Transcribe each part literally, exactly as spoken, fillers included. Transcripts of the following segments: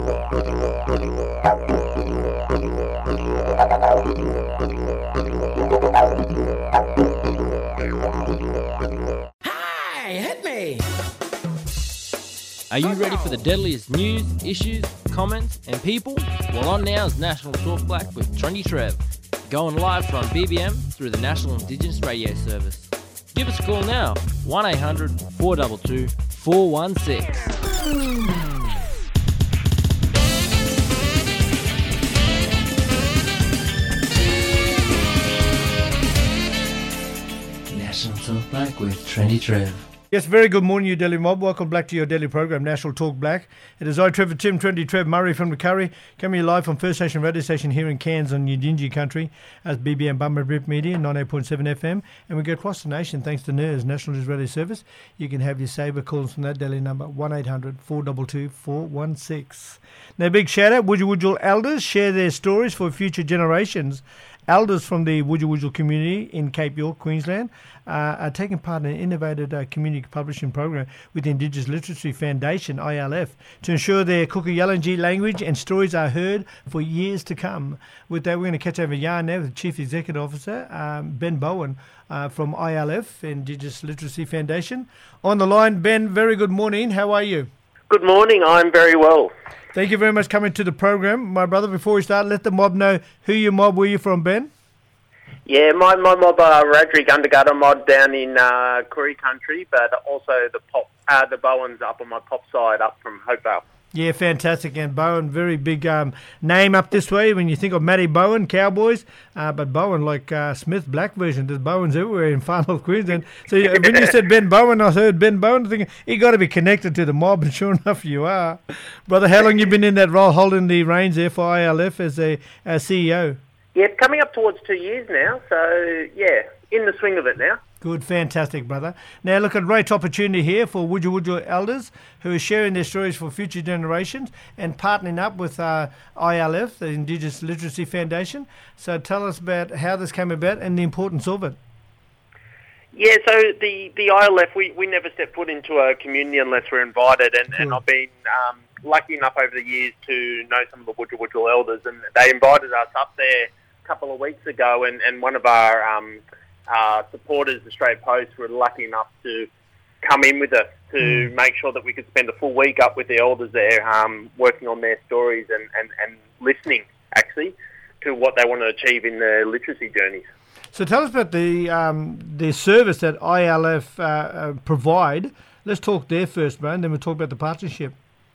Hey, hit me! Are you ready for the deadliest news, issues, comments, and people? Well, on now is National Talk Black with Trendy Trev, going live from B B M through the National Indigenous Radio Service. Give us a call now, one eight hundred four two two four one six. National Talk Black with Trendy Trev. Yes, very good morning, you Delhi mob. Welcome back to your daily program, National Talk Black. It is I, Trevor Tim, Trendy Trev Murray from the Curry, coming live from First Nation Radio Station here in Cairns on Yidinji country as B B M Bummer Rip Media, ninety-eight point seven F M. And we go across the nation thanks to N I R S, National News Radio Service. You can have your saver calls from that daily number, one eight hundred four two two four one six. Now, big shout out, Wujal Wujal elders share their stories for future generations. Elders from the Wujal Wujal community in Cape York, Queensland, uh, are taking part in an innovative uh, community publishing program with the Indigenous Literacy Foundation, I L F, to ensure their Kuku-Yalanji language and stories are heard for years to come. With that, we're going to catch over yarn now with the Chief Executive Officer, um, Ben Bowen, uh, from I L F, Indigenous Literacy Foundation. On the line, Ben, very good morning. How are you? Good morning. I'm very well. Thank you very much for coming to the program. My brother, before we start, let the mob know who your mob were you from, Ben? Yeah, my, my mob are Radrick Undergutter mod down in uh, Koori country, but also the pop, uh, the Bowens up on my pop side up from Hopevale. Yeah, fantastic. And Bowen, very big um, name up this way when you think of Matty Bowen, Cowboys. Uh, but Bowen, like uh, Smith, black version, there's Bowens everywhere in Far North Queensland. So yeah, when you said Ben Bowen, I heard Ben Bowen, thinking, you got to be connected to the mob, and sure enough you are. Brother, how long you been in that role, holding the reins there for I L F as a, a C E O? Yeah, coming up towards two years now. So, yeah, in the swing of it now. Good, fantastic, brother. Now, look, a great opportunity here for Wujal Wujal elders who are sharing their stories for future generations and partnering up with uh, I L F, the Indigenous Literacy Foundation. So tell us about how this came about and the importance of it. Yeah, so the, the I L F, we, we never step foot into a community unless we're invited, and, Cool. and I've been um, lucky enough over the years to know some of the Wujal Wujal elders, and they invited us up there a couple of weeks ago, and, and one of our um, uh, supporters, Australia Post, were lucky enough to come in with us to mm. make sure that we could spend a full week up with the elders there, um, working on their stories and, and, and listening, actually, to what they want to achieve in their literacy journeys. So tell us about the um, the service that I L F uh, uh, provide. Let's talk there first, bro, and then we'll talk about the partnership.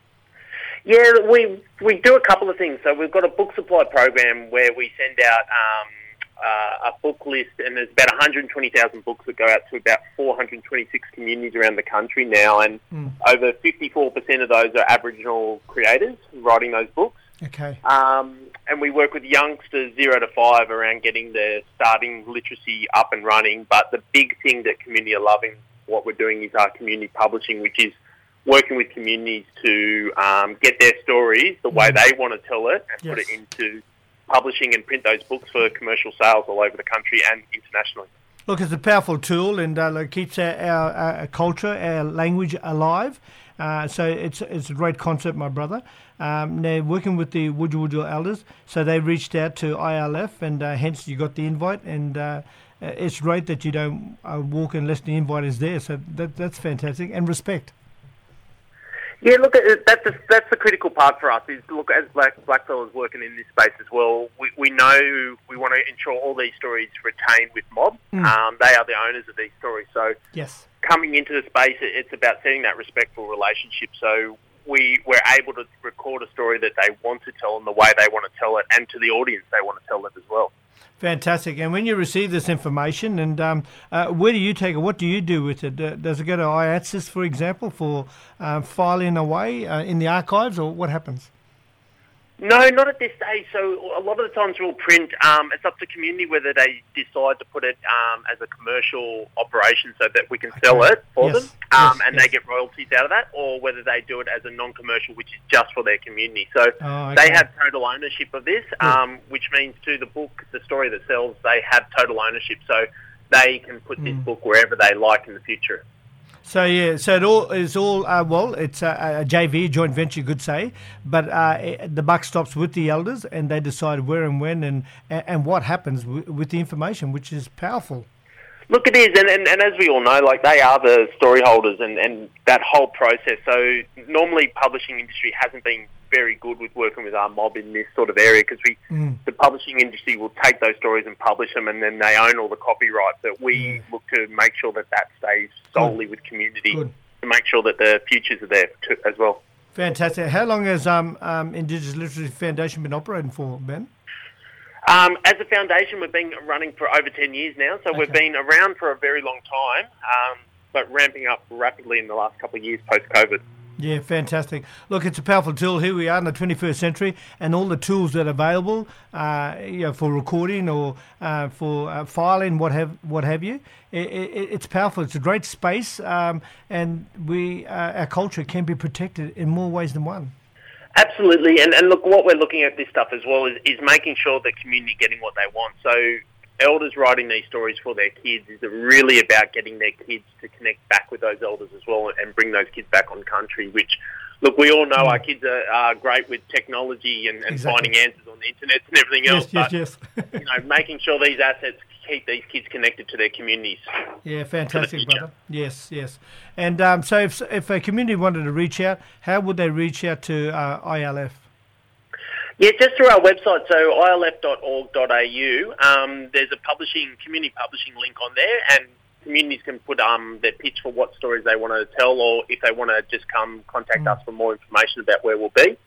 Yeah, we we do a couple of things. So we've got a book supply program where we send out um, uh, a book list, and there's about one hundred twenty thousand books that go out to about four hundred twenty-six communities around the country now, and mm. over fifty-four percent of those are Aboriginal creators writing those books. Okay. Um, and we work with youngsters zero to five around getting their starting literacy up and running. But the big thing that community are loving what we're doing is our community publishing, which is working with communities to um, get their stories the way they want to tell it and yes. put it into publishing and print those books for commercial sales all over the country and internationally. Look, it's a powerful tool, and uh, it keeps our, our, our culture, our language alive. Uh, so it's it's a great concept, my brother. Um, now, working with the Wujal Wujal elders, so they reached out to I L F, and uh, hence you got the invite, and uh, it's great that you don't uh, walk unless the invite is there. So that that's fantastic, and respect. Yeah, look, that's the, that's the critical part for us. Is look, as black blackfellas working in this space as well, we, we know we want to ensure all these stories retain with mob. Mm. Um, they are the owners of these stories, so yes. Coming into the space, it's about setting that respectful relationship. So we we're able to record a story that they want to tell in the way they want to tell it, and to the audience they want to tell it as well. Fantastic. And when you receive this information, and um, uh, where do you take it? What do you do with it? Uh, does it go to I A T S I S, for example, for uh, filing away uh, in the archives, or what happens? No, not at this stage. So a lot of the times we'll print. Um, it's up to community whether they decide to put it um, as a commercial operation so that we can sell okay. it for yes. them, um, yes. and yes. they get royalties out of that, or whether they do it as a non-commercial, which is just for their community. So oh, okay. they have total ownership of this, um, which means to the book, the story that sells, they have total ownership. So they can put mm. this book wherever they like in the future. So yeah, so it all is all uh, well. It's a, a J V, joint venture, you could say, but uh, it, the buck stops with the elders, and they decide where and when and and what happens w- with the information, which is powerful. Look, it is, and, and, and as we all know, like they are the story holders, and, and that whole process. So normally, publishing industry hasn't been very good with working with our mob in this sort of area because we, Mm. the publishing industry will take those stories and publish them, and then they own all the copyright. But we Yeah. look to make sure that that stays solely with community Good. to make sure that the futures are there too, as well. Fantastic. How long has um, um, Indigenous Literacy Foundation been operating for, Ben? Um, as a foundation, we've been running for over ten years now, so we've Okay. been around for a very long time, um, but ramping up rapidly in the last couple of years post-COVID. Yeah, fantastic. Look, it's a powerful tool. Here we are in the twenty-first century, and all the tools that are available, uh, you know, for recording or uh, for uh, filing, what have what have you. It, it, it's powerful. It's a great space, um, and we uh, our culture can be protected in more ways than one. Absolutely, and, and look, what we're looking at this stuff as well is, is making sure the community getting what they want. So elders writing these stories for their kids is really about getting their kids to connect back with those elders as well and bring those kids back on country, which, look, we all know Mm. our kids are, are great with technology and, and Exactly. finding answers on the internet and everything else, Yes, but yes, yes. you know, making sure these assets keep these kids connected to their communities. Yeah, fantastic, future. brother. Yes, yes. And um, so if, if a community wanted to reach out, how would they reach out to uh, I L F? Yeah, just through our website, so I L F dot org dot A U. Um, there's a publishing community publishing link on there, and communities can put um, their pitch for what stories they want to tell, or if they want to just come contact Mm. us for more information about where we'll be,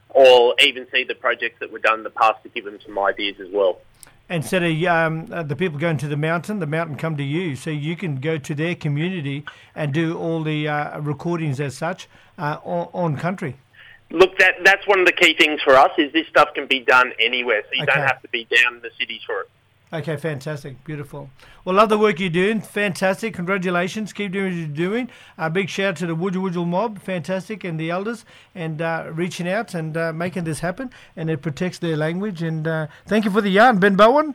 or even see the projects that were done in the past to give them some ideas as well. Instead of um, uh, the people going to the mountain, the mountain come to you. So you can go to their community and do all the uh, recordings as such uh, on, on country. Look, that that's one of the key things for us is this stuff can be done anywhere, so you Okay. don't have to be down in the cities for it. Okay, fantastic. Beautiful. Well, love the work you're doing. Fantastic. Congratulations. Keep doing what you're doing. A big shout out to the Wujal Wujal mob. Fantastic. And the elders and uh, reaching out and uh, making this happen. And it protects their language. And uh, thank you for the yarn, Ben Bowen.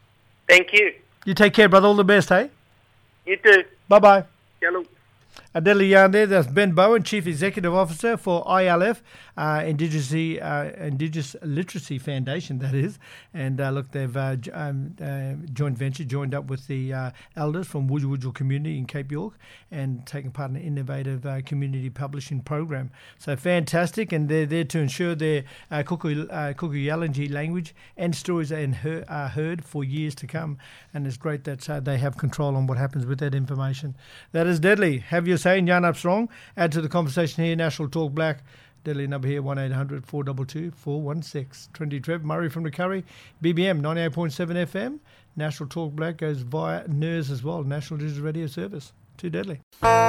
Thank you. You take care, brother. All the best, hey? You too. Bye-bye. Hello. A deadly yarn there. That's Ben Bowen, Chief Executive Officer for I L F, uh, Indigenous, uh, Indigenous Literacy Foundation, that is. And uh, look, they've uh, j- um, uh, joint venture, joined up with the uh, elders from Wujal Wujal community in Cape York and taking part in an innovative uh, community publishing program. So fantastic, and they're there to ensure their uh, Kuku, uh, Kuku Yalanji language and stories are, in her, are heard for years to come. And it's great that uh, they have control on what happens with that information. That is deadly. Have your say and yarn up strong. Add to the conversation here, National Talk Black. Deadly number here, one eight hundred four two two four one six. Trendy Trev, Murray from the Curry, B B M ninety-eight point seven F M. National Talk Black goes via N E R S as well, National Digital Radio Service. Too deadly.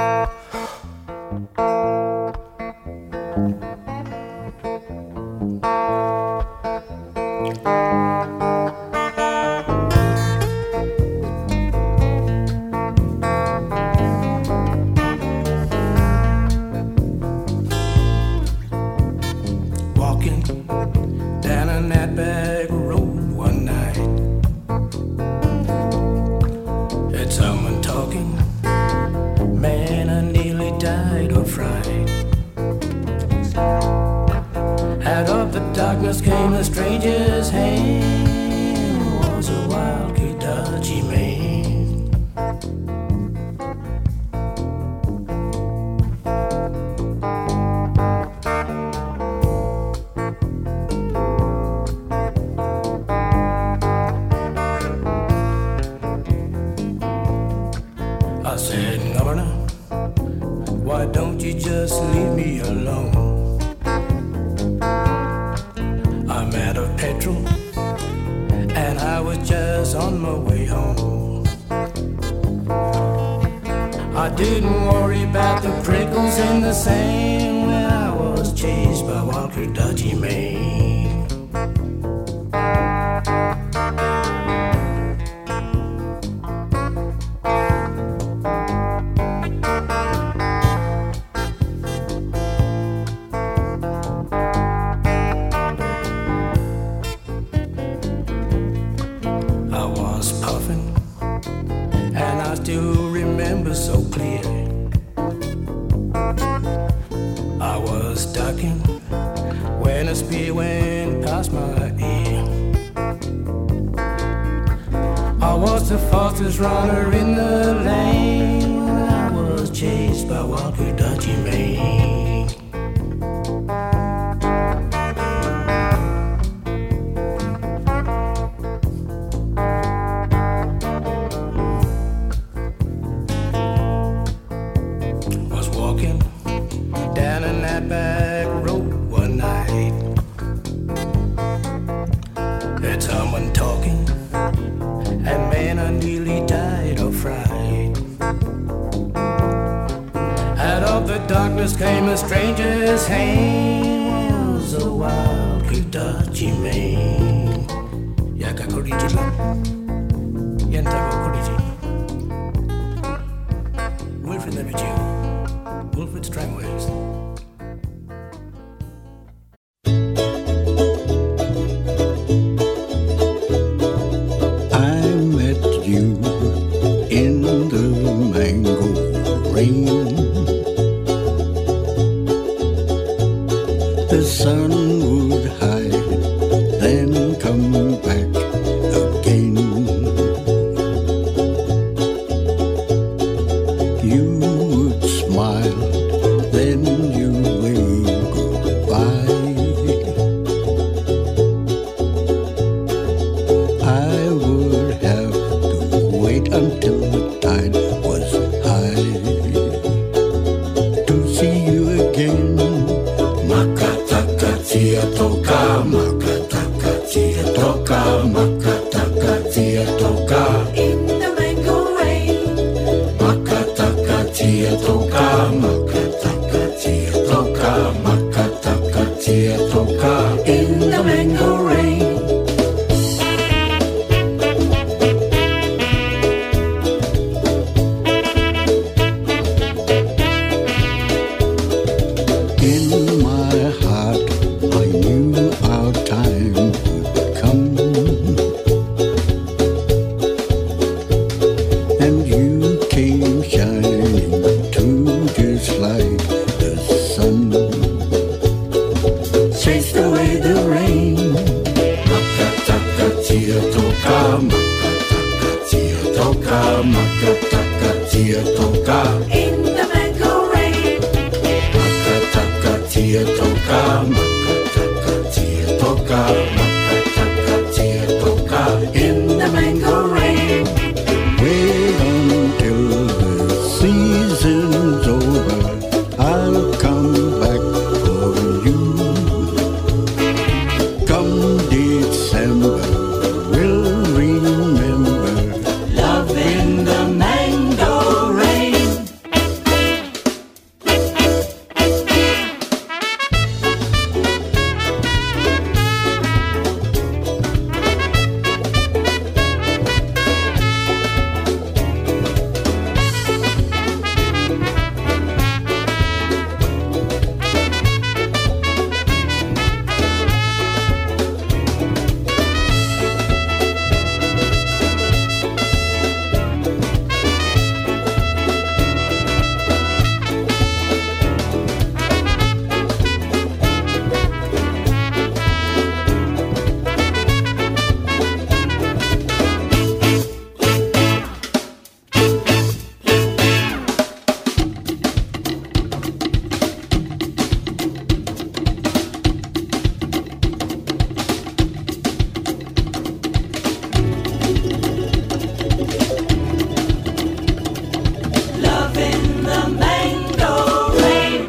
Walking down on that back road one night, heard someone talking. Man, I nearly died of fright. Out of the darkness came a stranger's hand. It was a wild Kidachi man. I said, Governor, why don't you just leave me alone? I'm out of petrol, and I was just on my way home. I didn't worry about the prickles in the sand when I was chased by Walker Dodgy Man. I was puffing, and I still remember so clear a spear went past my ear. I was the fastest runner in the lane when I was chased by Walker Dutchy Maine. Was walking down in that back road one night. Heard someone talking, and man, I nearly died of fright. Out of the darkness came a stranger's hand. It was a wild Dutchy Maine. Yaka Korijila, Yantago Koriji. Wilfred the Jew, Wilfred Strangways. The sun would hide, then come back again. You would smile, then you wave goodbye. I would have to wait until the tide was high to see you again. Makatakatia toka, makatakatia toka, makatakatia toka. In the mango rain. Makatakatia toka, makatakatia toka, makatakatia toka. In the mango rain. In my heart, I knew our time would come, and you came shining too, just like the sun. Chased away the rain. Makatakatia toka, makatakatia toka, makatakatia toka. In the mango rain. Makatakatia toka, makatakatia toka, makatakatia toka. In the mango rain. Wait until the season's over, I'll come back for you. Come December, we'll remember Love in the mango rain. Love in the mango rain.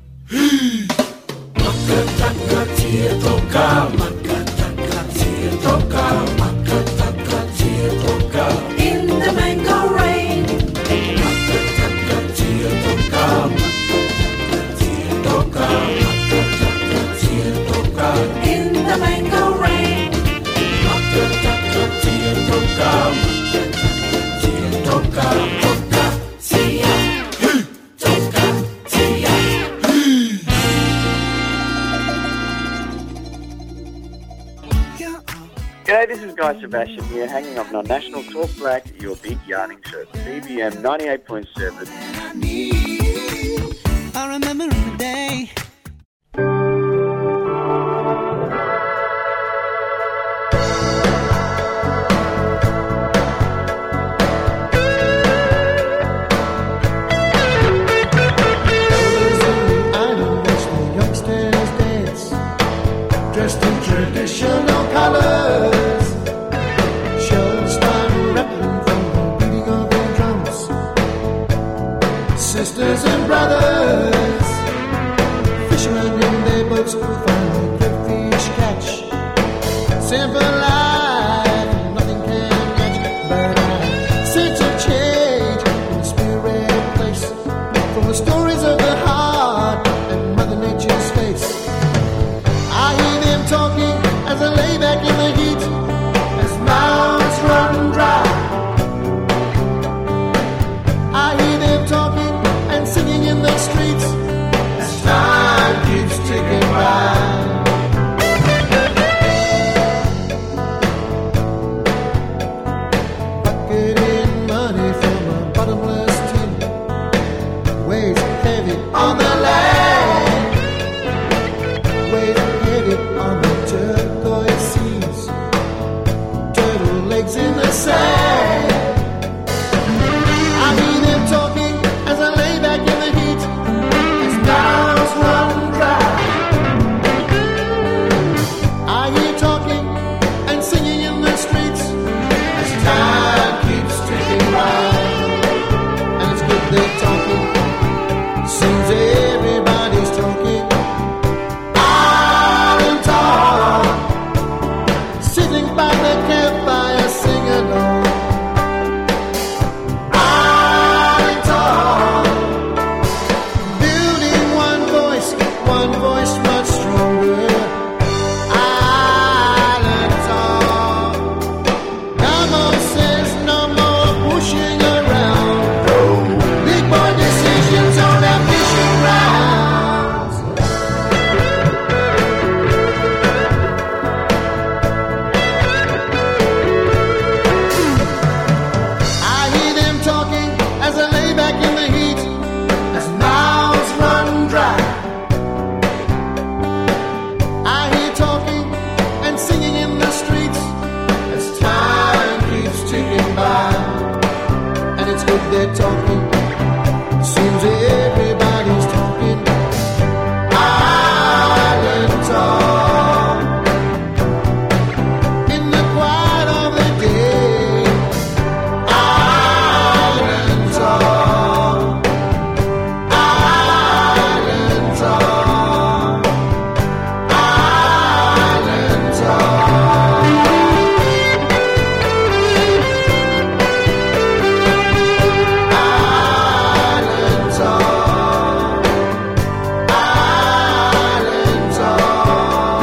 Makatakatia toka, makatakatia toka, makatakatia toka. In the mango rain. Makatakatia toka, makatakatia toka, makatakatia toka. In the mango rain. Makatakatia toka, makatakatia toka, toka. See ya. Toka, See ya. G'day, this is Guy Sebastian here, hanging up on National Talk Black, your big yarning show, B B M ninety-eight point seven. I remember in the day simple life, nothing can match. But I sense a change in the spirit place from the stories of the heart and Mother Nature's face. I hear them talking as I lay back in the heat, as mouths run dry. I hear them talking and singing in the streets as time keeps ticking by. Bucketing money from a bottomless tin weighs heavy on the land, weighs heavy on the turquoise seas, turtle legs in the sand. I hear them talking as I lay back in the heat, as mouths run dry. I hear talking and singing in the streets as time keeps ticking by. And it's good they're talking, seems everybody's talking. Island talk, sitting by the campfire, sing along. One voice much stronger. Island talk. Come on, says no more pushing around. Big boy decisions on our fishing grounds. I hear them talking as I lay back in the heat, as mouths run dry. I hear talking and singing in the streets as time keeps ticking by. And it's good they're talking, seems everybody's talking. Island talk. In the quiet of the day, island talk. Island talk. Island talk. Island talk. Island talk.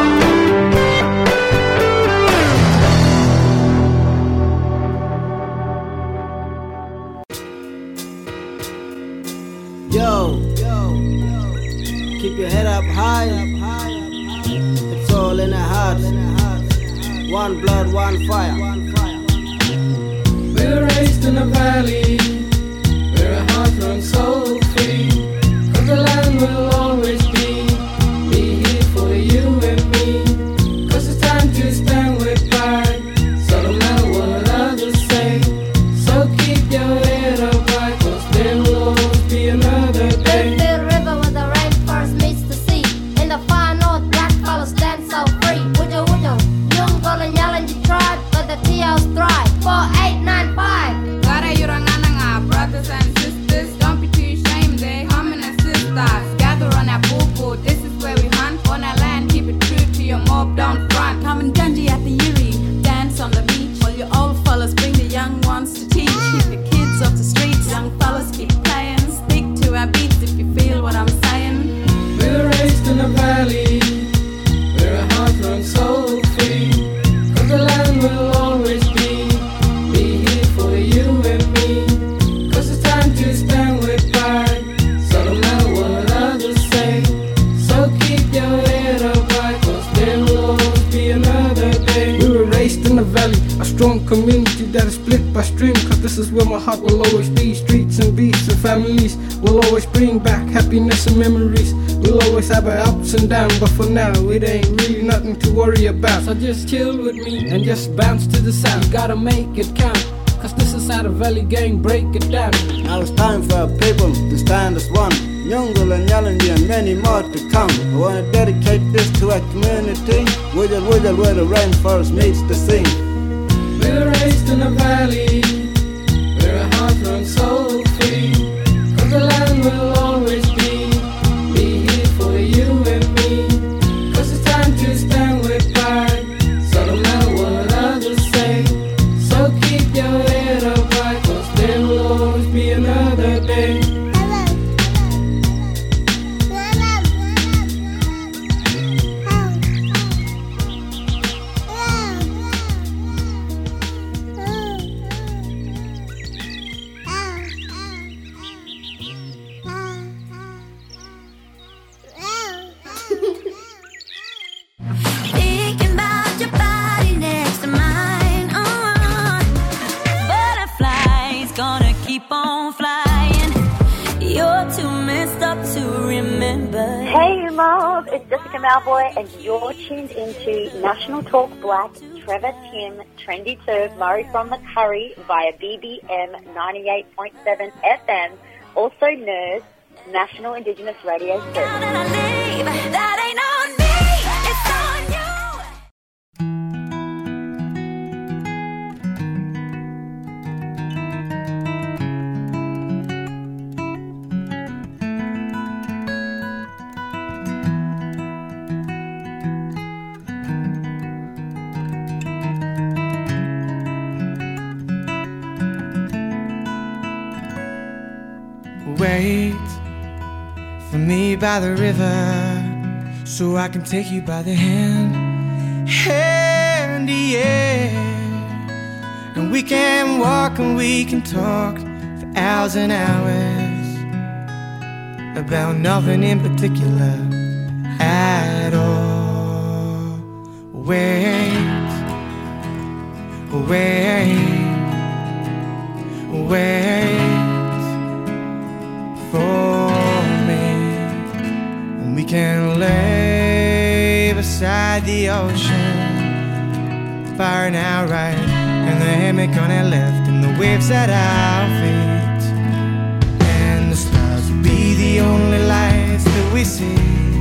Yo, keep your head up high. It's all in the heart. One blood, one fire. We were raised in a valley where our heart runs so free. 'Cause the land will always be, be here for you and me. 'Cause it's time to stand with pride, so no matter what others say. So keep your head up high, 'cause there will always be another day. The river where the rainforest meets the sea. In the far north, black colors stand so free. Wujo wujo, young golden Yalanji tribe, where the T Os thrive. Four eight nine five. Gara yurangananga, brothers and sisters, don't be too ashamed, they coming and sisters. Gather on our boo-boo, this is where we hunt. On our land, keep it true to your mob, don't front. Come and Dundee at the Yuri, dance on the beach. While you old fellas bring the young ones to teach. Keep the kids off the streets, young fellas keep playing. Stick to our beats if you feel what I'm saying. We were raised in a valley where our heart runs so free. 'Cause the land will always be, be here for you and me. 'Cause it's time to stand with pride, so no matter what others say. So keep your head up high, 'cause there will always be another day. We were raised in a valley, a strong community that is split by stream. 'Cause this is where my heart will always be. Streets and beats and families will always bring back happiness and memories. We'll always have our ups and downs, but for now it ain't really nothing to worry about. So just chill with me and just bounce to the sound. You gotta make it count, 'cause this is how the Valley Gang break it down. Now it's time for our people to stand as one. Nyungul and Yalanji and many more to come. I want to dedicate this to our community. Wiggle, wiggle, where the rainforest meets the sea. We were raised in a valley where our heart runs so free. 'Cause the land will always be, be here for you and me. 'Cause it's time to stand with pride, so no matter Jessica Malvoy, and you're tuned into National Talk Black, Trevor, Tim, Trendy Turv, Murray from the Curry via B B M ninety-eight point seven F M, also N E R S, National Indigenous Radio Service. That ain't on me, it's on you. Wait for me by the river so I can take you by the hand, hand, yeah. And we can walk and we can talk for hours and hours about nothing in particular at all. Wait, wait, wait for me, and we can lay beside the ocean, firing out right, and the hammock on our left, and the waves at our feet, and the stars will be the only lights that we see,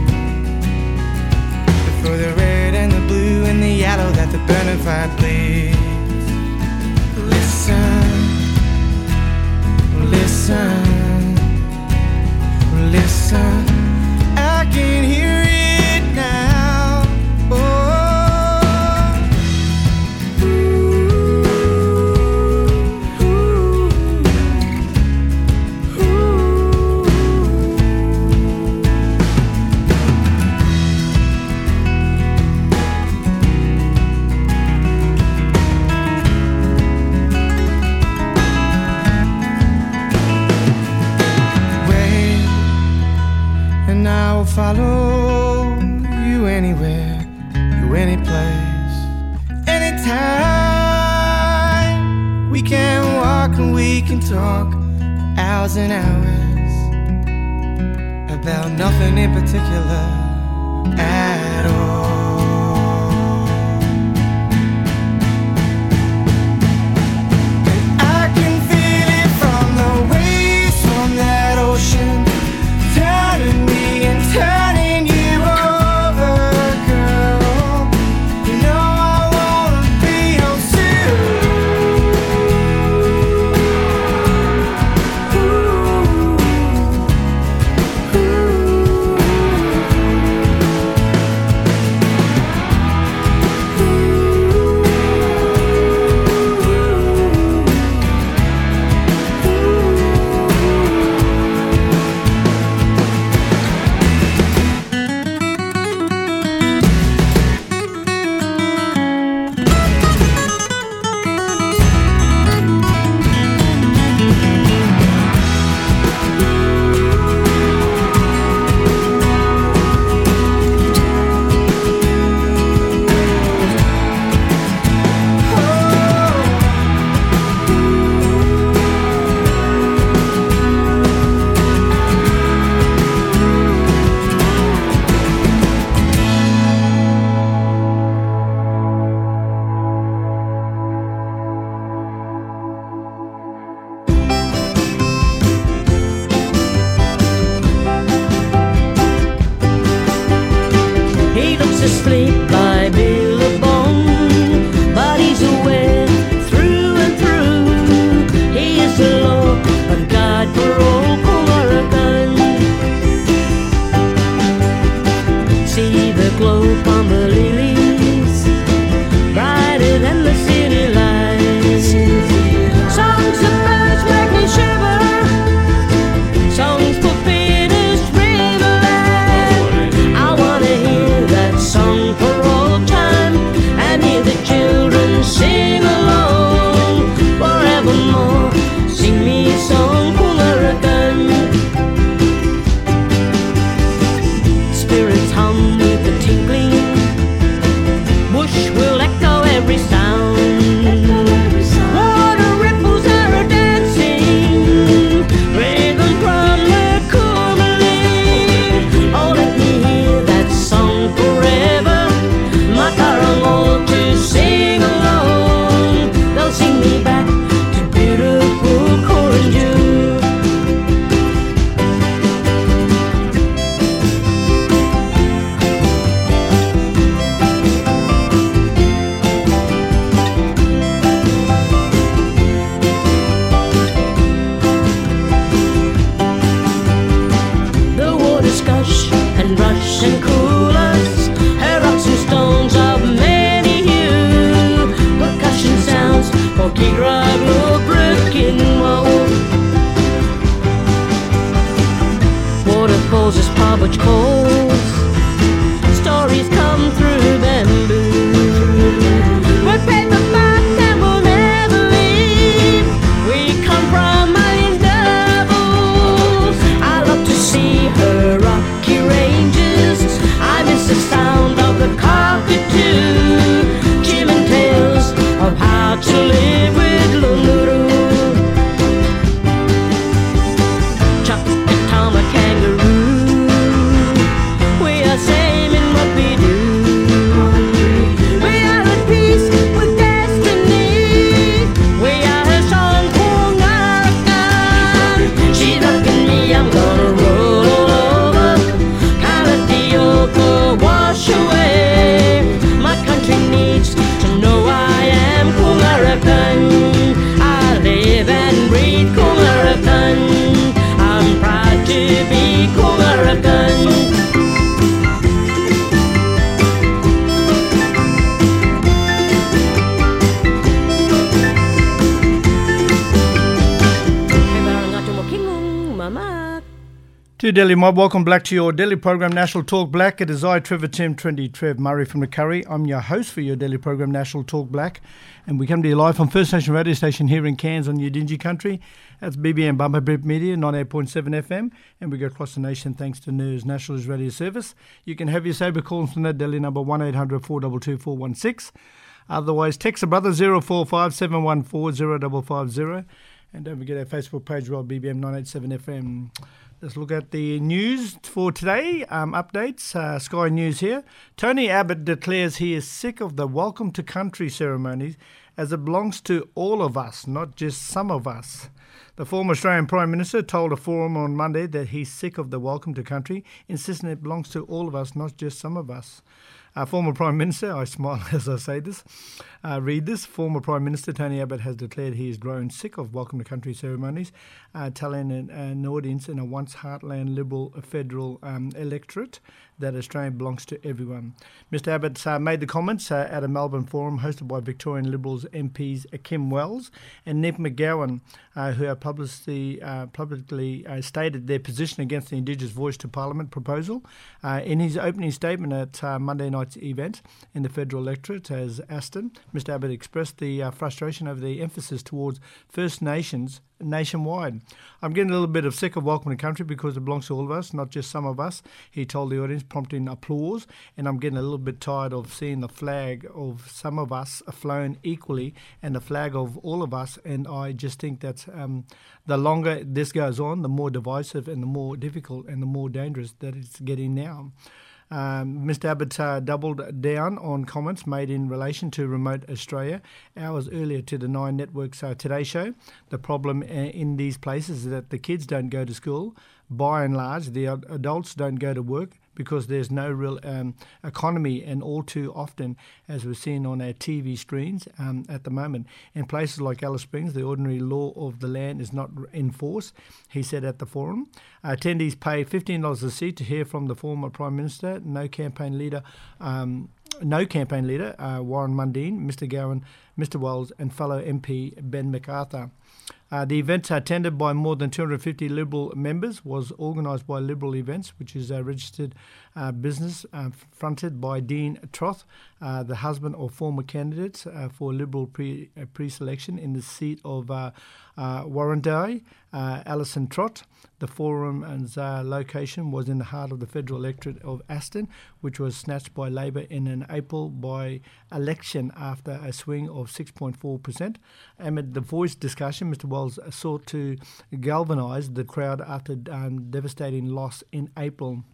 before the red and the blue and the yellow that the burning fire bleeds. Listen, listen. Listen, I can hear it now. Oh, ooh, ooh, ooh. Wait, and I will follow you anywhere, you any place, anytime. We can walk and we can talk for hours and hours about nothing in particular at all. And I can feel it from the waves from that ocean, turning me and turning you over, girl. You know I wanna be yours too. Ooh, ooh. To Delhi Mob, welcome back to your daily program, National Talk Black. It is I, Trevor Tim, Trendy Trev Murray from the Curry. I'm your host for your daily program, National Talk Black. And we come to you live from First Nation Radio Station here in Cairns on Yidinji Country. That's B B M Bumper Bip Media, ninety-eight point seven F M. And we go across the nation thanks to N E R S National Radio Service. You can have your saber calls from that Delhi number one eight hundred four two two four one six. Otherwise, text a brother zero four five seven one four zero five five zero. And don't forget our Facebook page, well, B B M nine eight seven F M. Let's look at the news for today. Um, updates, uh, Sky News here. Tony Abbott declares he is sick of the Welcome to Country ceremonies as it belongs to all of us, not just some of us. The former Australian Prime Minister told a forum on Monday that he's sick of the Welcome to Country, insisting it belongs to all of us, not just some of us. Uh, former Prime Minister, I smile as I say this, uh, read this, former Prime Minister Tony Abbott has declared he has grown sick of Welcome to Country ceremonies, uh, telling an, an audience in a once heartland Liberal federal um, electorate that Australia belongs to everyone. Mister Abbott uh, made the comments uh, at a Melbourne forum hosted by Victorian Liberals M Ps uh, Kim Wells and Nick McGowan, uh, who have publicly, uh, publicly uh, stated their position against the Indigenous Voice to Parliament proposal. Uh, in his opening statement at uh, Monday night's event in the federal electorate as Aston, Mister Abbott expressed the uh, frustration over the emphasis towards First Nations nationwide. I'm getting a little bit of sick of Welcome to Country because it belongs to all of us, not just some of us, he told the audience, prompting applause. And I'm getting a little bit tired of seeing the flag of some of us flown equally and the flag of all of us. And I just think that um, the longer this goes on, the more divisive and the more difficult and the more dangerous that it's getting now. Um, Mister Abbott uh, doubled down on comments made in relation to remote Australia hours earlier to the Nine Network's uh, Today Show. The problem uh, in these places is that the kids don't go to school. By and large, the adults don't go to work because there's no real um, economy, and all too often, as we're seeing on our T V screens um, at the moment, in places like Alice Springs, the ordinary law of the land is not enforced, he said at the forum. Uh, attendees pay fifteen dollars a seat to hear from the former Prime Minister, no campaign leader, um, no campaign leader, uh, Warren Mundine, Mister Gowan, Mister Wells, and fellow M P Ben MacArthur. Uh, the event, attended by more than two hundred fifty Liberal members, was organised by Liberal Events, which is a registered uh, business uh, fronted by Dean Troth, uh, the husband of former candidates uh, for Liberal pre, uh, pre-selection in the seat of uh, uh, Warrandyte, uh, Alison Trott. The forum's uh, location was in the heart of the federal electorate of Aston, which was snatched by Labor in an April by election after a swing of six point four percent. Amid the voice discussion, Mister Wells sought to galvanise the crowd after um, devastating loss in April.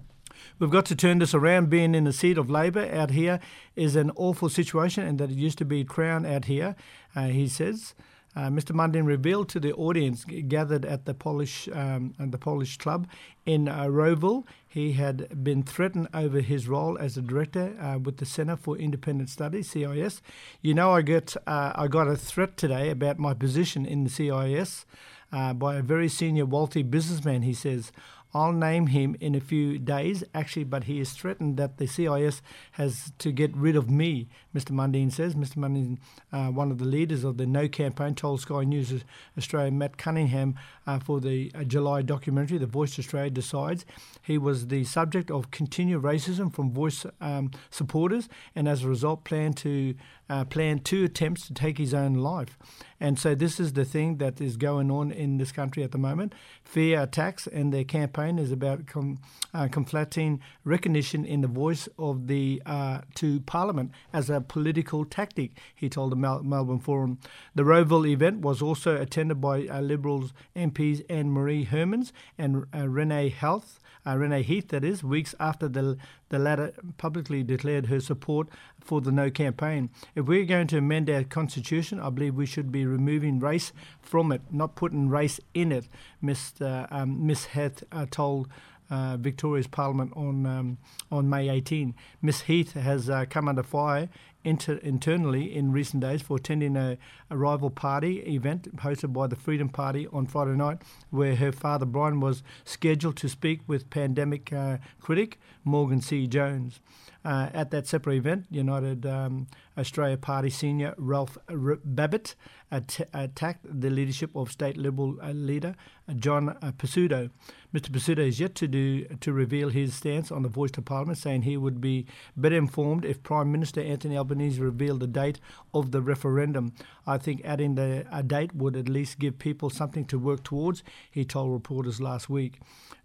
We've got to turn this around. Being in the seat of Labor out here is an awful situation, and that it used to be Crown out here, uh, he says. Uh, Mister Mundine revealed to the audience gathered at the Polish um, at the Polish Club in uh, Rowville he had been threatened over his role as a director uh, with the Centre for Independent Studies, C I S. You know, I get uh, I got a threat today about my position in the C I S uh, by a very senior wealthy businessman, he says. I'll name him in a few days, actually, but he is threatened that the C I S has to get rid of me, Mister Mundine says. Mister Mundine, uh, one of the leaders of the No campaign, told Sky News Australia Matt Cunningham uh, for the uh, July documentary, The Voice Australia Decides, he was the subject of continued racism from Voice um, supporters, and as a result planned to uh, planned two attempts to take his own life. And so this is the thing that is going on in this country at the moment. Fear attacks, and their campaign is about com- uh, conflating recognition in the voice of the uh, to Parliament as a political tactic, he told the Mel- Melbourne Forum. The Rowville event was also attended by uh, Liberals M Ps Anne Marie Hermans and uh, Renee Heath, uh, Renee Heath, that is, weeks after the the latter publicly declared her support for the No campaign. If we're going to amend our constitution, I believe we should be removing race from it, not putting race in it, Mister Um, Miss Heath uh, told uh, Victoria's Parliament on um, on May eighteenth. Miss Heath has uh, come under fire inter- internally in recent days for attending a, a rival party event hosted by the Freedom Party on Friday night, where her father Brian was scheduled to speak with pandemic uh, critic Morgan C. Jones. Uh, at that separate event, United um, Australia Party senior Ralph R- Babbitt at- attacked the leadership of State Liberal uh, leader John uh, Pizzuto. Mister Pizzuto is yet to do to reveal his stance on the voice to Parliament, saying he would be better informed if Prime Minister Anthony Albanese revealed the date of the referendum. I think adding the a date would at least give people something to work towards, he told reporters last week.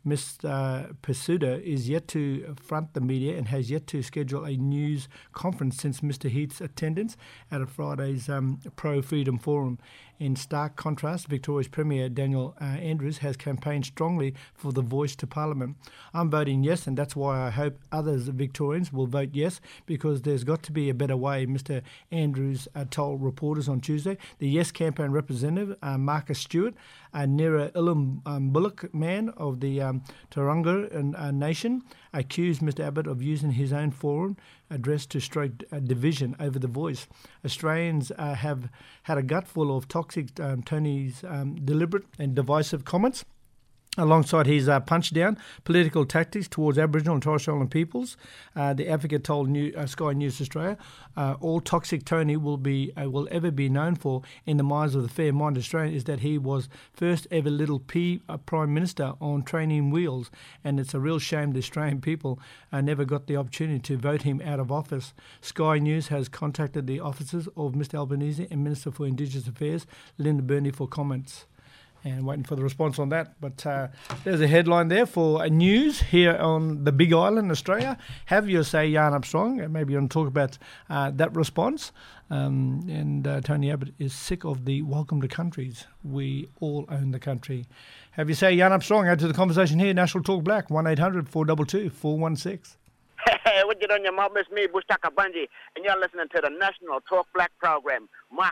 Mister Pizzuto is yet to front the media and has yet to schedule a news conference since Mister Heath's attendance at a Friday's um, Pro-Freedom Forum. In stark contrast, Victoria's Premier Daniel uh, Andrews has campaigned strongly for the voice to Parliament. I'm voting yes, and that's why I hope others Victorians will vote yes, because there's got to be a better way, Mister Andrews uh, told reporters on Tuesday. The Yes campaign representative, uh, Marcus Stewart, a Nera Ilum um, Bullock man of the um, Taronga uh, Nation, accused Mister Abbott of using his own forum address to stroke uh, division over the voice. Australians uh, have had a gutful of toxic um, Tony's um, deliberate and divisive comments, alongside his uh, punch-down political tactics towards Aboriginal and Torres Strait Islander peoples. Uh, the advocate told New, uh, Sky News Australia, uh, all toxic Tony will be uh, will ever be known for in the minds of the fair-minded Australian is that he was first ever little P uh, Prime Minister on training wheels, and it's a real shame the Australian people uh, never got the opportunity to vote him out of office. Sky News has contacted the offices of Mister Albanese and Minister for Indigenous Affairs, Linda Burney, for comments. And waiting for the response on that. But uh, there's a headline there for uh, news here on the Big Island, Australia. Have your say, Jan Armstrong. And maybe you want to talk about uh, that response. Um, and uh, Tony Abbott is sick of the welcome to countries. We all own the country. Have your say, Jan Armstrong. Add to the conversation here, National Talk Black, one eight hundred four two two four one six. Hey, what you doing, your mom? It's me, Bushtaka Bunji, and you're listening to the National Talk Black program.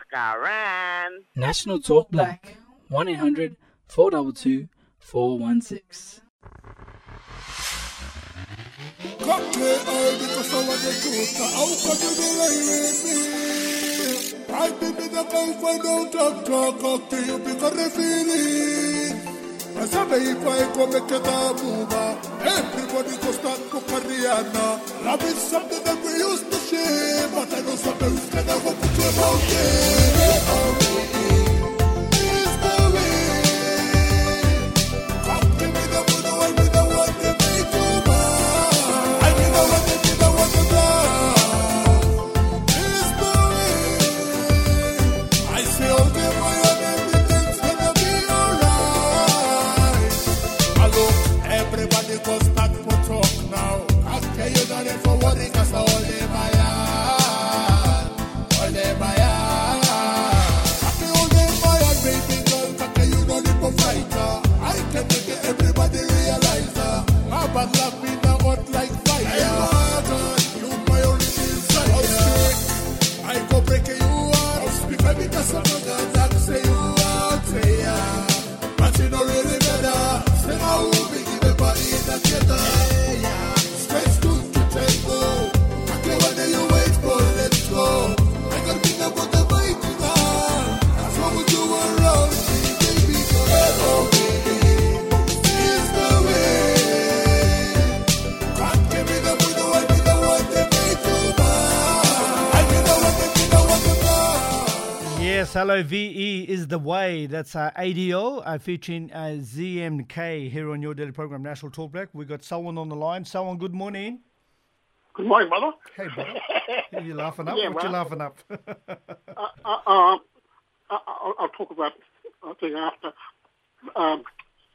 Makaran. National Talk Black. one eight hundred four two two four one six. Cocktail, because I want the truth. How could you delay with me? I be the guy I don't talk, talk, cocktail, because I feel it. I said, if I go make it a move, everybody go start to Rihanna. Love is something that we used to share, but I know something who's gonna go put your mouth in. But love me now hot like fire. Hey, Martin, you my only desire. I go break you out. I'll speak I because I'm not gonna say you out. Say yeah, but you don't really better. Say I will be giving body in the theater. Yeah, straight to the tempo. I can't wait you wait for let's go. I got me about the bike now. That's what we do around me, baby. Forever. Yes, hello, V E is the way. That's uh, A D L uh, featuring uh, Z M K here on your daily program, National Talk Black. We've got someone on the line. Someone, good morning. Good morning, brother. Hey, brother. Are you laughing up? Yeah, what well, you laughing up? uh, uh, uh, I'll, I'll talk about that thing after. Um,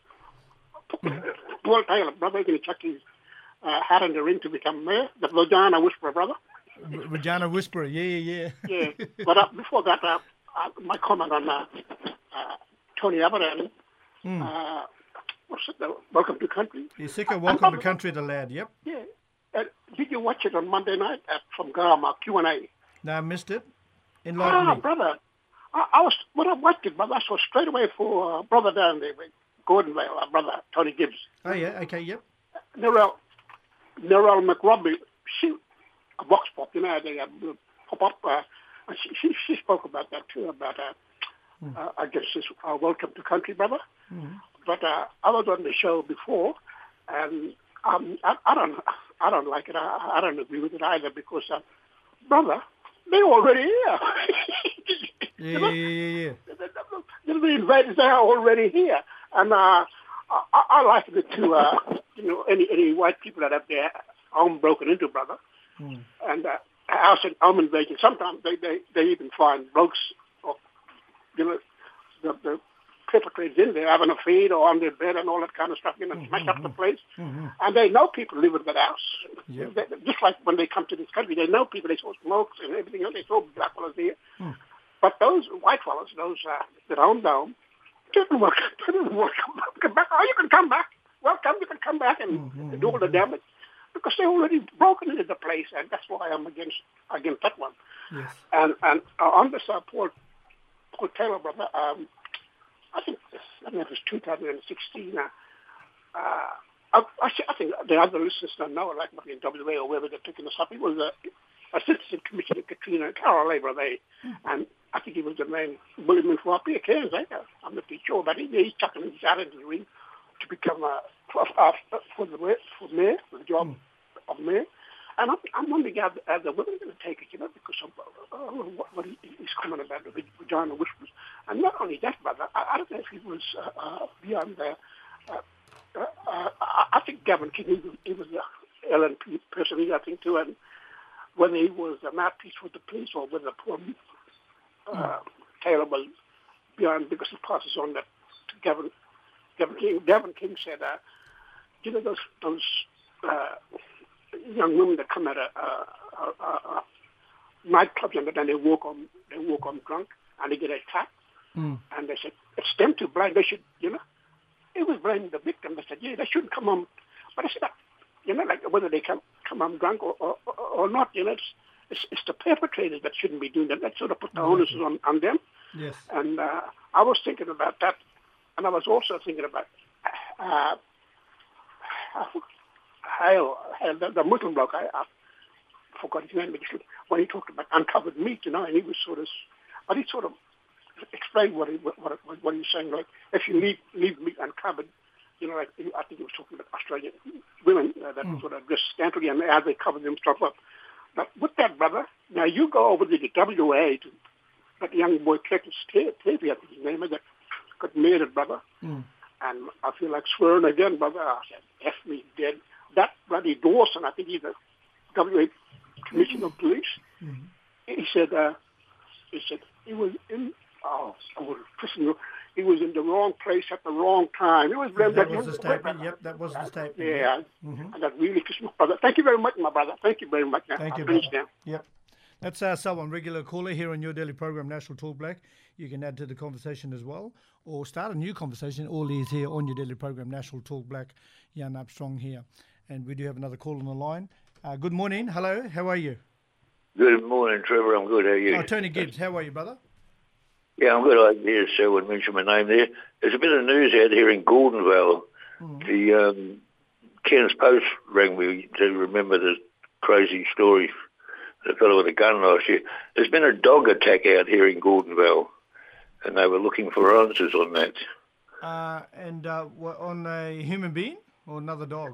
Paul Taylor, brother, going to check his uh, hat in the ring to become mayor. The Regina Whisperer, brother. Regina Whisperer, yeah, yeah, yeah. Yeah, but uh, before that, uh, uh, my comment on uh, uh, Tony Abbott and mm. uh, what's it, uh, Welcome to Country. You're sick of Welcome to Country, the lad, yep. Yeah. Uh, did you watch it on Monday night at, from Garma, Q and A? No, I missed it. Enlighten ah, me. brother. I, I was, when I watched it, brother, I saw straight away for uh, brother down there, Gordonvale, uh, brother, Tony Gibbs. Oh, yeah, okay, yep. Nerel, Nerel McRobbie, she, a vox pop, you know, they uh, pop up. Uh, she, she she spoke about that too, about uh, mm. uh, I guess this uh, Welcome to Country, brother. Mm. But uh, I was on the show before, and um, I, I don't I don't like it. I, I don't agree with it either because, uh, brother, they're already here. yeah, yeah, yeah, yeah. The, the invaders are already here. And uh, I, I liken it to, uh, you know, any any white people that have their home broken into, brother. Mm. And uh, house and home invasion. Sometimes they, they, they even find blokes, or, you know, the, the perpetrators in there having a feed or on their bed and all that kind of stuff, you know, mm-hmm. smash up the place. Mm-hmm. And they know people live in that house. Yep. They, just like when they come to this country, they know people, they saw smokes and everything else, they saw black fellas there. Mm. But those white fellas, those uh, that own them, didn't work, didn't work, come back. Oh, you can come back. Welcome, you can come back and mm-hmm. do all the damage. Because they already broken into the place, and that's why I'm against against that one. Yes. And and uh, on this uh, Paul, Paul Taylor, brother, um, I think I mean, it was two thousand sixteen. Uh, uh, I, I, I think the other listeners don't know, like maybe in W A or wherever they're picking us up. He was a Assistant Commissioner Katrina Carroll Labor they, mm. and I think he was the main William for up here, Cairns, eh? I'm not too sure, but he, he's chucking his out into the ring to become a for, uh, for the for mayor, for the job mm. of mayor. And I'm, I'm wondering how the, how the women are going to take it, you know, because of uh, what, what he, he's coming about, the vagina whispers. And not only that, brother, I, I don't know if he was uh, uh, beyond the... Uh, uh, uh, I think Gavin King, he was, he was an L N P person, I think, too, and whether he was a mouthpiece for the police or whether poor uh, mm. Taylor was beyond, because he passes on that to Gavin, Gavin King. Gavin King said, uh, you know, those... those uh, young women that come out of uh, uh, uh, nightclubs and then they walk on they walk on drunk and they get attacked mm. and they said it's them to blame. They should, you know, it was blaming the victim. They said, yeah, they shouldn't come on. But I said, you know, like whether they come come on drunk or, or, or not, you know, it's, it's it's the perpetrators that shouldn't be doing that. That sort of put the onus on, on them. Yes. And uh, I was thinking about that, and I was also thinking about. Uh, uh, Hale, Hale, the, the Muslim bloke, I, I forgot his name, when he talked about uncovered meat, you know, and he was sort of, but he sort of explained what he what, what, what he was saying, like, if you leave, leave meat uncovered, you know, like, I think he was talking about Australian women uh, that mm. sort of dress scantily and how they cover themselves up. But with that, brother, now you go over to the W A to that young boy, Cletus Tavy, I think his name is, that got murdered, brother. Mm. And I feel like swearing again, brother. I said, F me dead. That bloody Dawson, I think he's the W A Commissioner of Police. Mm-hmm. He said, uh, he said he was in, oh, prison. He was in the wrong place at the wrong time. It was yeah, that, that was the statement. Yep, that was the statement. Yeah, mm-hmm. and that really pissed me off, brother. Thank you very much, my brother. Thank you very much. Now, Thank I'll you, finish brother. now. Yep. That's uh, someone, regular caller here on your daily program, National Talk Black. You can add to the conversation as well, or start a new conversation. All is here on your daily program, National Talk Black. Jan Armstrong here. And we do have another call on the line. Uh, good morning. Hello. How are you? Good morning, Trevor. I'm good. How are you? Oh, Tony Gibbs. How are you, brother? Yeah, I'm good. I hear someone mention my name there. There's a bit of news out here in Gordonvale. Mm. The um, Cairns Post rang me to remember the crazy story. The fellow with a gun last year. There's been a dog attack out here in Gordonvale, and they were looking for answers on that. Uh, and uh, what, on a human being or another dog?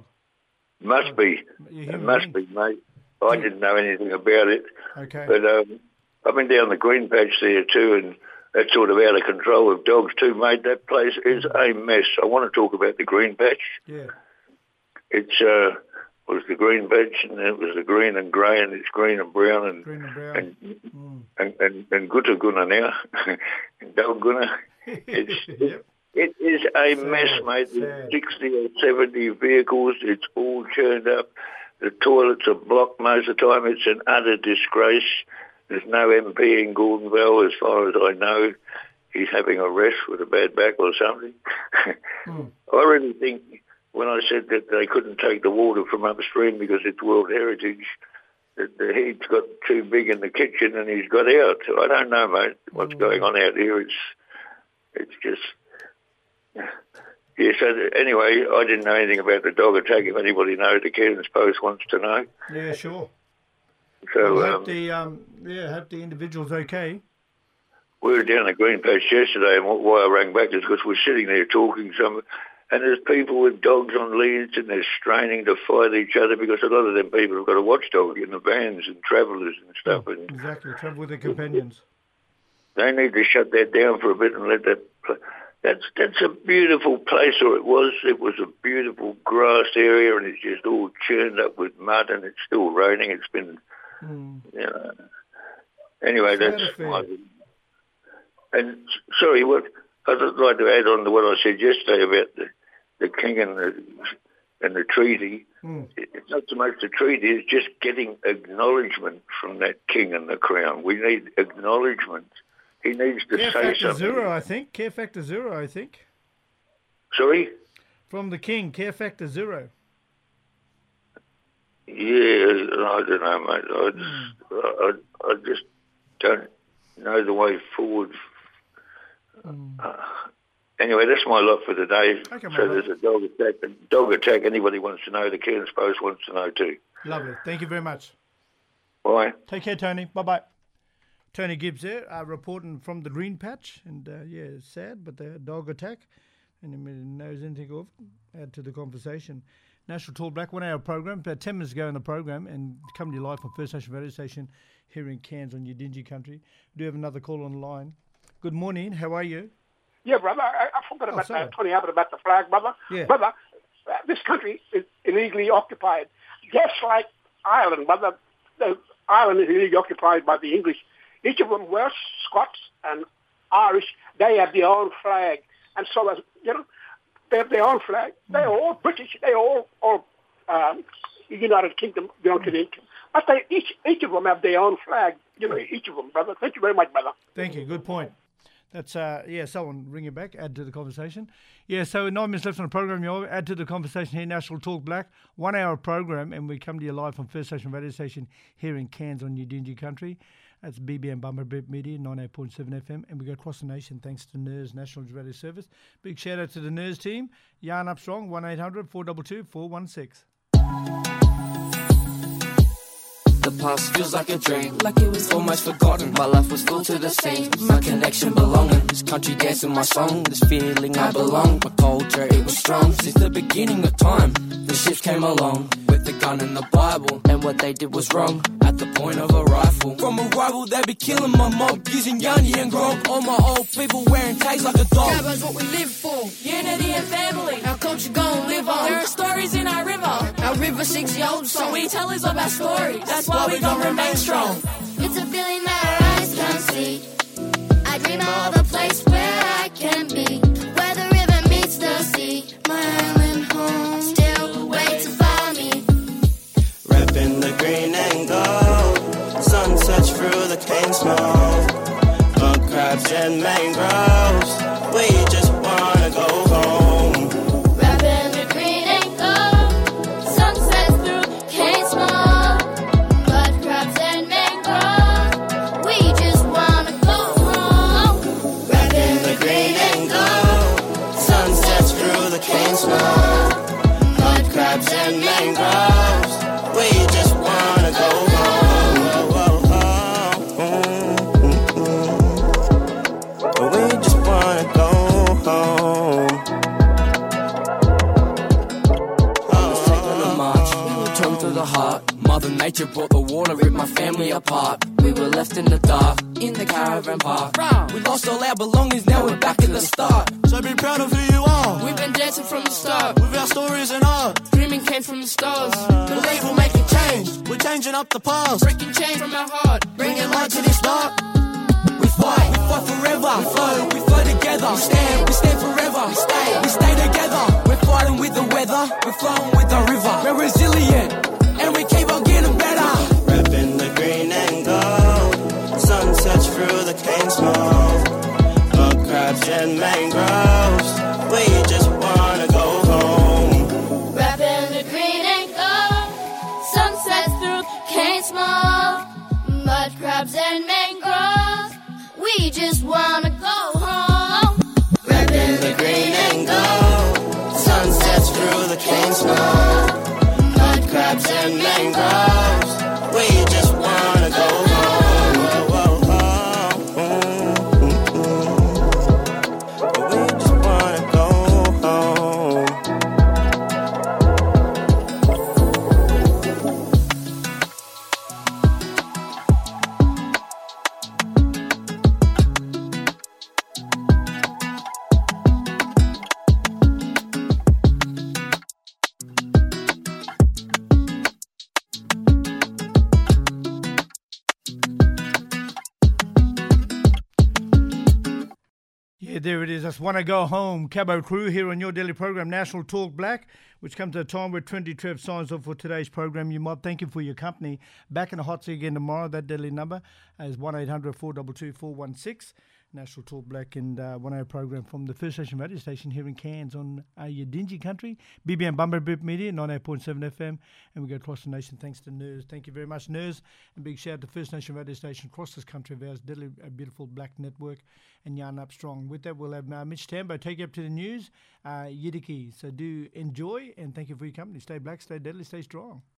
Must be. It must be, mate. I didn't know anything about it. Okay. But um, I've been down the green patch there too, and that's sort of out of control with dogs too, mate. That place is a mess. I want to talk about the green patch. Yeah. It's uh, was the green patch, and it was the green and grey, and it's green and brown, and green and brown, and mm. and, and, and Gutta Gunna now, and Dog Gunna. It's yep. It is a Sad, mess, mate. sad. sixty or seventy vehicles. It's all churned up. The toilets are blocked most of the time. It's an utter disgrace. There's no M P in Gordonvale, as far as I know. He's having a rest with a bad back or something. mm. I really think when I said that they couldn't take the water from upstream because it's World Heritage, that the heat's got too big in the kitchen and he's got out. I don't know, mate, what's mm. going on out here. It's, it's just... Yeah, so anyway, I didn't know anything about the dog attack. If anybody knows, the Cairns Post wants to know. Yeah, sure. So, well, hope um, the um, yeah, hope the individual's okay. We were down at Green Patch yesterday, and why I rang back is because we're sitting there talking some, and there's people with dogs on leads, and they're straining to fight each other because a lot of them people have got a watchdog in the vans and travellers and stuff. And exactly, travel with their companions. They need to shut that down for a bit and let that. That's that's a beautiful place, or it was. It was a beautiful grass area, and it's just all churned up with mud, and it's still raining. It's been, Mm. you know. Anyway, Fair that's to fair. my. And sorry, what I'd like to add on to what I said yesterday about the, the king and the and the treaty. Mm. It's not so much the treaty; it's just getting acknowledgement from that king and the crown. We need acknowledgement. He needs to Care say factor something. zero, I think. Care factor zero, I think. Sorry. From the king, care factor zero. Yeah, I don't know, mate. I just, I, I just don't know the way forward. Uh, anyway, that's my lot for today. Okay, my so brother. there's a dog attack. A dog attack. Anybody wants to know, the Cairns Post wants to know too. Lovely. Thank you very much. Bye. Take care, Tony. Bye-bye. Tony Gibbs there, uh, reporting from the Green Patch. And, uh, yeah, it's sad, but the dog attack. Anybody knows anything of it, add to the conversation. National Talk Black, one-hour program. About ten minutes ago in the program, and come to you live on First Nation Radio Station here in Cairns on Yidinji country. We do have another call on the line. Good morning. How are you? Yeah, brother, I, I forgot Oh, about sorry. uh, Tony Abbott about the flag, brother. Yeah. Brother, uh, this country is illegally occupied, just like Ireland, brother. The Ireland is illegally occupied by the English. Each of them, Welsh, Scots, and Irish, they have their own flag. And so, as you know, they have their own flag. They're all British. They're all, all um, United Kingdom, belong to the Kingdom. But they, each, each of them have their own flag. You know, each of them, brother. Thank you very much, brother. Thank you. Good point. That's, uh, yeah, someone ring it back, add to the conversation. Yeah, so nine minutes left on the program, you add to the conversation here, National Talk Black, one hour program, and we come to you live from First Station Radio Station here in Cairns on Yidinji country. That's B B M Bummer Brit Media, ninety-eight point seven F M, and we go across the nation thanks to N E R S National Radio Service. Big shout out to the N E R S team. Yarn up strong, one eight hundred four two two four one six. The past feels like a dream, like it was almost forgotten. My life was full to the seams, my connection belonging. This country dancing my song, this feeling I belong. My culture, it was strong since the beginning of time. The ships came along with the gun and the Bible, and what they did was wrong at the point of a rifle. From a rival, they be killing my mob, using Yanni and Grog. All my old people wearing tags like a dog. Cabba's what we live for, unity and family. Our culture gon' live on. There are stories in our river, our river sings the old song. We tell us of our stories, that's why we gon' remain strong. It's a feeling that our eyes can't see. I dream of a place where I can be, where the river meets the sea. My island home still waits for me. Reppin' the green and gold, sunsets through the cane smoke, bug crabs and mangroves. We just wanna go home. Wrapping the green and gold, sunsets through cane smoke, mud crabs and mangroves. We just wanna go home. Wrapping the green and gold, sunsets through the cane smoke, mud crabs and mangroves. We just wanna go home. We just wanna go home. On a march, we were torn through the heart. Mother Nature brought the water, ripped my family apart. We were left in the dark, in the caravan park. We lost all our belongings, now we're back at the start. So be proud of who you are. We've been dancing from the start, with our stories and art. Dreaming came from the stars. Believe we'll make a change. We're changing up the past, breaking chains from our heart, bringing light to this dark. We fight, we fight forever. We flow, we flow together. We stand, we stand forever. We stay, we stay together. We're fighting with the weather, we're flowing with the river. We're resilient, and we keep on getting better. Reppin' the green and gold, sunsets through the cane smoke, bug crabs and mangroves. We just wanna go home. Wrapping the green and gold, sunsets through cane smoke, mud crabs and mangroves. We just wanna go home. Wrapping the green and gold, sunsets through the cane smoke, mud crabs and mangroves. We just wanna go home. We just wanna go home. there it is. That's Wanna Go Home, Cabo Crew, here on your daily program, National Talk Black, which comes at a time where twenty Trev signs off for today's program. You mob, thank you for your company. Back in the hot seat again tomorrow. That deadly number is one eight hundred four two two four one six. National Talk Black and uh, one hour program from the First Nation radio station here in Cairns on uh, Yidinji country. B B M Bumblebee Media, ninety-eight point seven F M. And we go across the nation thanks to N E R S. Thank you very much, N E R S. And big shout out to First Nation radio station across this country of ours, deadly, a beautiful black network, and yarn up strong. With that, we'll have uh, Mitch Tambo take you up to the news, uh, Yidiki. So do enjoy and thank you for your company. Stay black, stay deadly, stay strong.